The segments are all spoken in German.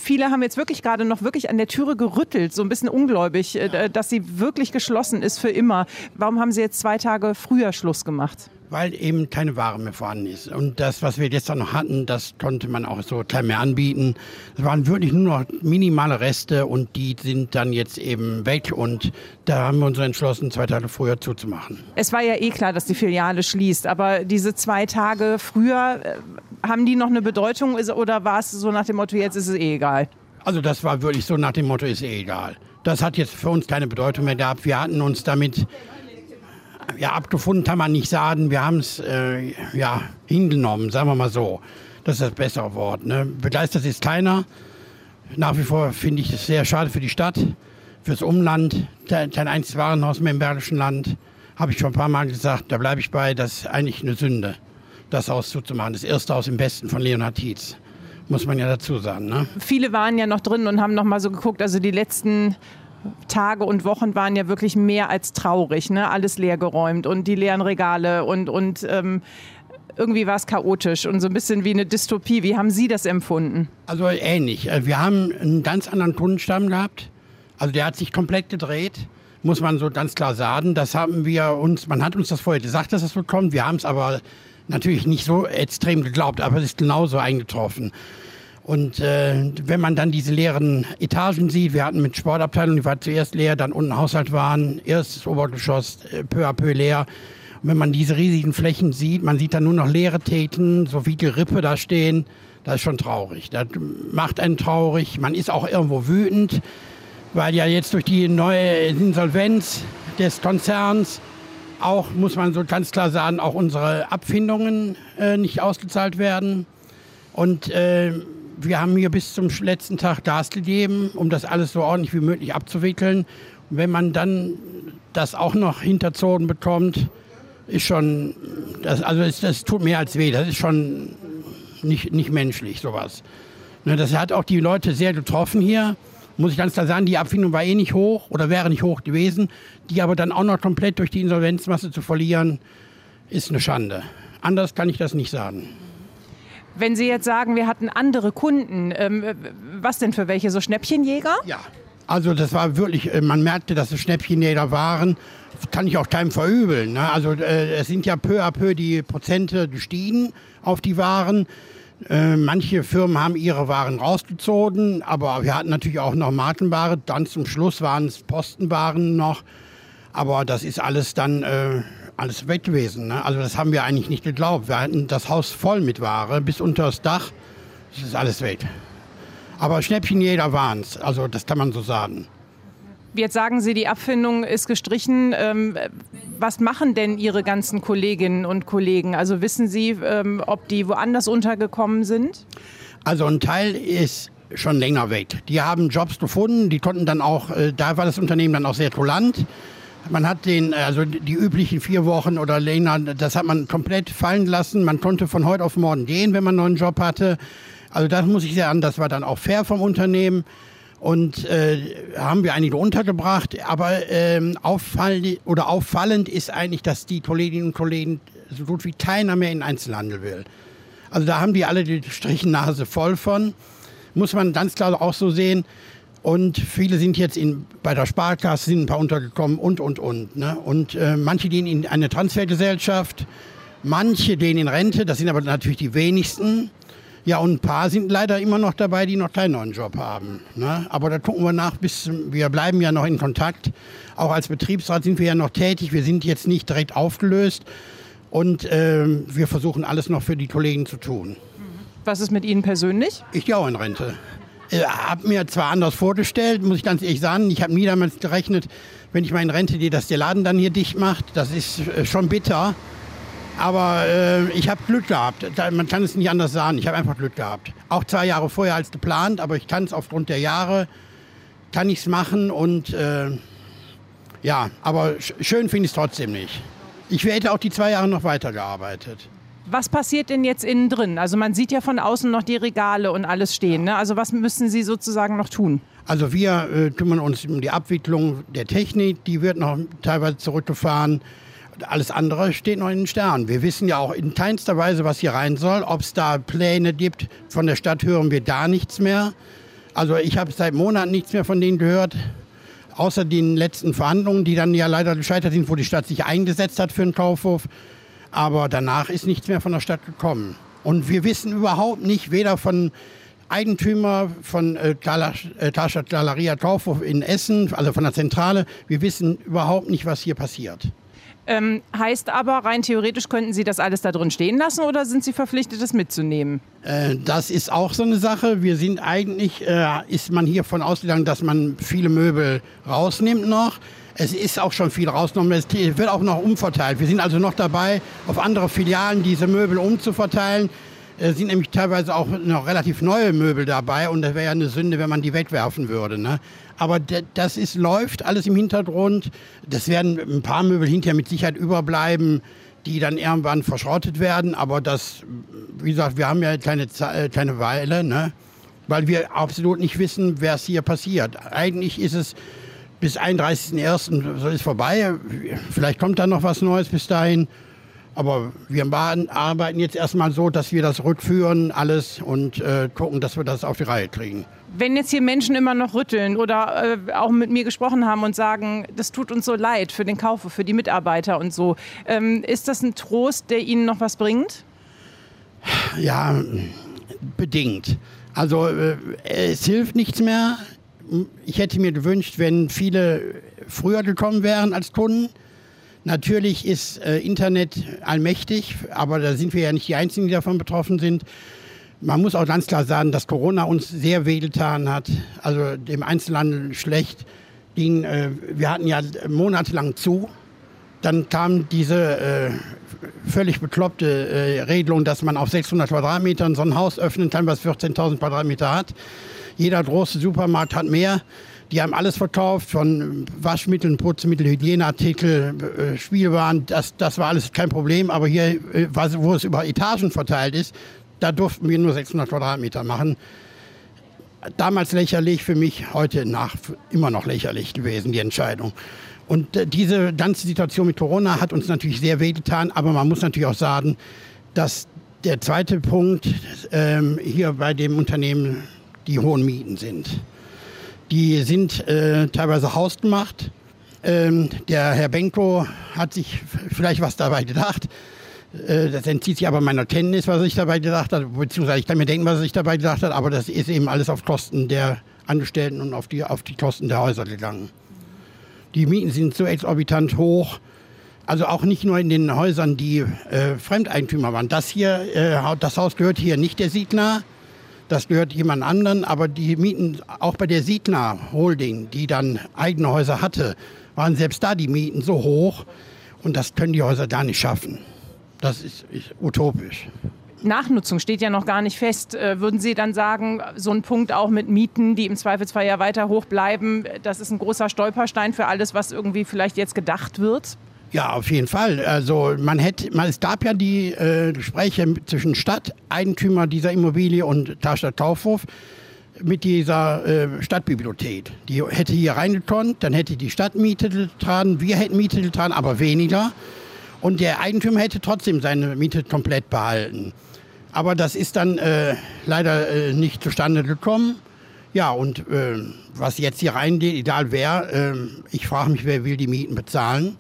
viele haben jetzt wirklich gerade noch wirklich an der Türe gerüttelt, so ein bisschen ungläubig, dass sie wirklich geschlossen ist für immer. Warum haben Sie jetzt 2 Tage früher Schluss gemacht? Weil eben keine Ware mehr vorhanden ist. Und das, was wir gestern noch hatten, das konnte man auch so kein mehr anbieten. Es waren wirklich nur noch minimale Reste und die sind dann jetzt eben weg. Und da haben wir uns entschlossen, 2 Tage früher zuzumachen. Es war ja eh klar, dass die Filiale schließt, aber diese 2 Tage früher, haben die noch eine Bedeutung oder war es so nach dem Motto, jetzt ist es eh egal? Also das war wirklich so nach dem Motto, ist eh egal. Das hat jetzt für uns keine Bedeutung mehr gehabt. Wir hatten uns damit abgefunden, kann man nicht sagen. Wir haben es hingenommen, sagen wir mal so. Das ist das bessere Wort. Ne? Begeistert ist keiner. Nach wie vor finde ich es sehr schade für die Stadt, fürs Umland. Kein einziges Warenhaus mehr im Bergischen Land. Habe ich schon ein paar Mal gesagt, da bleibe ich bei. Das ist eigentlich eine Sünde, das Haus zuzumachen. Das erste Haus im Westen von Leonhard Tietz. Muss man ja dazu sagen. Ne? Viele waren ja noch drin und haben noch mal so geguckt. Also die letzten Tage und Wochen waren ja wirklich mehr als traurig, ne? Alles leergeräumt und die leeren Regale und irgendwie war es chaotisch und so ein bisschen wie eine Dystopie. Wie haben Sie das empfunden? Also ähnlich. Wir haben einen ganz anderen Kundenstamm gehabt. Also der hat sich komplett gedreht, muss man so ganz klar sagen. Das haben wir uns, man hat uns das vorher gesagt, dass das so kommt. Wir haben es aber natürlich nicht so extrem geglaubt, aber es ist genauso eingetroffen. Und wenn man dann diese leeren Etagen sieht, wir hatten mit Sportabteilung, die war zuerst leer, dann unten Haushalt waren, erstes Obergeschoss peu à peu leer. Und wenn man diese riesigen Flächen sieht, man sieht dann nur noch leere Theken, so wie Gerippe da stehen, das ist schon traurig. Das macht einen traurig. Man ist auch irgendwo wütend, weil ja jetzt durch die neue Insolvenz des Konzerns auch, muss man so ganz klar sagen, auch unsere Abfindungen nicht ausgezahlt werden. Und wir haben hier bis zum letzten Tag Gas gegeben, um das alles so ordentlich wie möglich abzuwickeln. Und wenn man dann das auch noch hinterzogen bekommt, ist schon, das tut mehr als weh. Das ist schon nicht menschlich, sowas. Das hat auch die Leute sehr getroffen hier. Muss ich ganz klar sagen, die Abfindung war eh nicht hoch oder wäre nicht hoch gewesen. Die aber dann auch noch komplett durch die Insolvenzmasse zu verlieren, ist eine Schande. Anders kann ich das nicht sagen. Wenn Sie jetzt sagen, wir hatten andere Kunden, was denn für welche? So Schnäppchenjäger? Ja, also das war wirklich, man merkte, dass es Schnäppchenjäger waren. Das kann ich auch keinem verübeln. Ne? Also es sind ja peu à peu die Prozente gestiegen auf die Waren. Manche Firmen haben ihre Waren rausgezogen, aber wir hatten natürlich auch noch Markenware. Dann zum Schluss waren es Postenwaren noch. Aber das ist alles dann alles weg gewesen. Ne? Also das haben wir eigentlich nicht geglaubt. Wir hatten das Haus voll mit Ware bis unter das Dach. Das ist alles weg. Aber Schnäppchenjäger waren es. Also das kann man so sagen. Jetzt sagen Sie, die Abfindung ist gestrichen. Was machen denn Ihre ganzen Kolleginnen und Kollegen? Also wissen Sie, ob die woanders untergekommen sind? Also ein Teil ist schon länger weg. Die haben Jobs gefunden. Die konnten dann auch, da war das Unternehmen dann auch sehr tolerant. Man hat die üblichen 4 Wochen oder länger, das hat man komplett fallen lassen. Man konnte von heute auf morgen gehen, wenn man einen neuen Job hatte. Also das muss ich sagen, das war dann auch fair vom Unternehmen. Und haben wir einige untergebracht. Aber auffallend ist eigentlich, dass die Kolleginnen und Kollegen so gut wie keiner mehr in den Einzelhandel will. Also da haben die alle die Strichennase voll von. Muss man ganz klar auch so sehen. Und viele sind jetzt bei der Sparkasse, sind ein paar untergekommen und. Ne? Und manche gehen in eine Transfergesellschaft, manche gehen in Rente, das sind aber natürlich die wenigsten. Ja, und ein paar sind leider immer noch dabei, die noch keinen neuen Job haben. Ne? Aber da gucken wir nach, wir bleiben ja noch in Kontakt. Auch als Betriebsrat sind wir ja noch tätig, wir sind jetzt nicht direkt aufgelöst. Und wir versuchen alles noch für die Kollegen zu tun. Was ist mit Ihnen persönlich? Ich gehe auch in Rente. Habe mir zwar anders vorgestellt, muss ich ganz ehrlich sagen. Ich habe nie damals gerechnet, wenn ich mal in Rente gehe, dass der Laden dann hier dicht macht. Das ist schon bitter. Aber ich habe Glück gehabt. Man kann es nicht anders sagen. Ich habe einfach Glück gehabt. Auch 2 Jahre vorher als geplant, aber ich kann es aufgrund der Jahre, kann ich es machen. Und aber schön finde ich es trotzdem nicht. Ich hätte auch die 2 Jahre noch weitergearbeitet. Was passiert denn jetzt innen drin? Also man sieht ja von außen noch die Regale und alles stehen. Ne? Also was müssen Sie sozusagen noch tun? Also wir kümmern uns um die Abwicklung der Technik. Die wird noch teilweise zurückgefahren. Alles andere steht noch in den Sternen. Wir wissen ja auch in keinster Weise, was hier rein soll. Ob es da Pläne gibt, von der Stadt hören wir da nichts mehr. Also ich habe seit Monaten nichts mehr von denen gehört, außer den letzten Verhandlungen, die dann ja leider gescheitert sind, wo die Stadt sich eingesetzt hat für einen Kaufhof. Aber danach ist nichts mehr von der Stadt gekommen. Und wir wissen überhaupt nicht, weder von Eigentümer von Karstadt Galeria Kaufhof in Essen, also von der Zentrale, wir wissen überhaupt nicht, was hier passiert. Heißt aber, rein theoretisch könnten Sie das alles da drin stehen lassen oder sind Sie verpflichtet, das mitzunehmen? Das ist auch so eine Sache. Wir sind eigentlich, ist man hier von ausgegangen, dass man viele Möbel rausnimmt noch. Es ist auch schon viel rausgenommen. Es wird auch noch umverteilt. Wir sind also noch dabei, auf andere Filialen diese Möbel umzuverteilen. Es sind nämlich teilweise auch noch relativ neue Möbel dabei und das wäre ja eine Sünde, wenn man die wegwerfen würde, ne? Aber das läuft alles im Hintergrund. Das werden ein paar Möbel hinterher mit Sicherheit überbleiben, die dann irgendwann verschrottet werden. Aber das, wie gesagt, wir haben ja keine Weile, ne? Weil wir absolut nicht wissen, was hier passiert. Eigentlich ist es bis 31.01. so ist vorbei. Vielleicht kommt da noch was Neues bis dahin. Aber wir arbeiten jetzt erstmal so, dass wir das rückführen, alles und gucken, dass wir das auf die Reihe kriegen. Wenn jetzt hier Menschen immer noch rütteln oder auch mit mir gesprochen haben und sagen, das tut uns so leid für den Kauf, für die Mitarbeiter und so, ist das ein Trost, der Ihnen noch was bringt? Ja, bedingt. Also es hilft nichts mehr. Ich hätte mir gewünscht, wenn viele früher gekommen wären als Kunden. Natürlich ist Internet allmächtig, aber da sind wir ja nicht die Einzigen, die davon betroffen sind. Man muss auch ganz klar sagen, dass Corona uns sehr wehgetan hat, also dem Einzelhandel schlecht ging. Wir hatten ja monatelang zu. Dann kam diese völlig bekloppte Regelung, dass man auf 600 Quadratmetern so ein Haus öffnen kann, was 14.000 Quadratmeter hat. Jeder große Supermarkt hat mehr. Die haben alles verkauft, von Waschmitteln, Putzmittel, Hygieneartikel, Spielwaren. Das war alles kein Problem. Aber hier, wo es über Etagen verteilt ist, da durften wir nur 600 Quadratmeter machen. Damals lächerlich, für mich heute immer noch lächerlich gewesen, die Entscheidung. Und diese ganze Situation mit Corona hat uns natürlich sehr wehgetan. Aber man muss natürlich auch sagen, dass der zweite Punkt hier bei dem Unternehmen die hohen Mieten sind. Die sind teilweise hausgemacht. Der Herr Benko hat sich vielleicht was dabei gedacht. Das entzieht sich aber meiner Kenntnis, was er sich dabei gedacht hat. Beziehungsweise ich kann mir denken, was er sich dabei gedacht hat. Aber das ist eben alles auf Kosten der Angestellten und auf die Kosten der Häuser gegangen. Die Mieten sind so exorbitant hoch. Also auch nicht nur in den Häusern, die Fremdeigentümer waren. Das Haus gehört hier nicht der Siegner. Das gehört jemand anderen, aber die Mieten, auch bei der Siegner Holding, die dann eigene Häuser hatte, waren selbst da die Mieten so hoch und das können die Häuser da nicht schaffen. Das ist utopisch. Nachnutzung steht ja noch gar nicht fest. Würden Sie dann sagen, so ein Punkt auch mit Mieten, die im Zweifelsfall ja weiter hoch bleiben, das ist ein großer Stolperstein für alles, was irgendwie vielleicht jetzt gedacht wird? Ja, auf jeden Fall. Also es gab ja die Gespräche zwischen Stadteigentümer dieser Immobilie und Karstadt Kaufhof mit dieser Stadtbibliothek. Die hätte hier reingekonnt, dann hätte die Stadt Miete getragen, wir hätten Miete getragen, aber weniger. Und der Eigentümer hätte trotzdem seine Miete komplett behalten. Aber das ist dann leider nicht zustande gekommen. Ja, und was jetzt hier reingeht, egal wer, ich frage mich, wer will die Mieten bezahlen.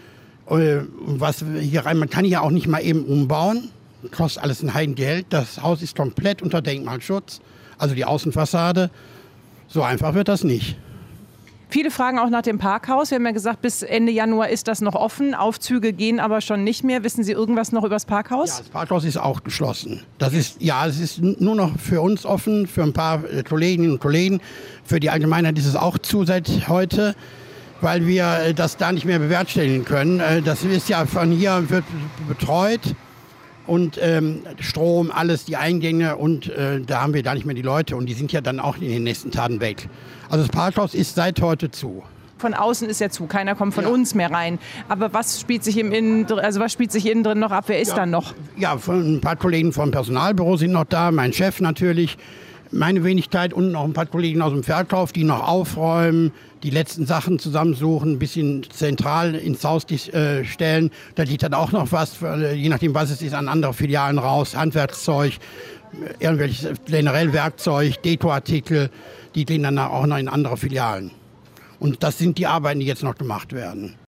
Was hier rein, man kann hier auch nicht mal eben umbauen, kostet alles ein Heidengeld. Das Haus ist komplett unter Denkmalschutz, also die Außenfassade. So einfach wird das nicht. Viele fragen auch nach dem Parkhaus. Wir haben ja gesagt, bis Ende Januar ist das noch offen. Aufzüge gehen aber schon nicht mehr. Wissen Sie irgendwas noch über das Parkhaus? Ja, das Parkhaus ist auch geschlossen. Es ist nur noch für uns offen, für ein paar Kolleginnen und Kollegen. Für die Allgemeinheit ist es auch zu seit heute, weil wir das da nicht mehr bewerkstelligen können. Das ist ja von hier, wird betreut und Strom, alles, die Eingänge und da haben wir da nicht mehr die Leute und die sind ja dann auch in den nächsten Tagen weg. Also das Parkhaus ist seit heute zu. Von außen ist ja zu, keiner kommt von uns mehr rein. Aber was spielt sich innen drin noch ab? Wer ist dann noch? Ja, ein paar Kollegen vom Personalbüro sind noch da, mein Chef natürlich. meine Wenigkeit und noch ein paar Kollegen aus dem Verkauf, die noch aufräumen, die letzten Sachen zusammensuchen, ein bisschen zentral ins Haus stellen. Da liegt dann auch noch was, je nachdem was es ist, an andere Filialen raus, Handwerkszeug, irgendwelches generell Werkzeug, Dekoartikel, die gehen dann auch noch in andere Filialen. Und das sind die Arbeiten, die jetzt noch gemacht werden.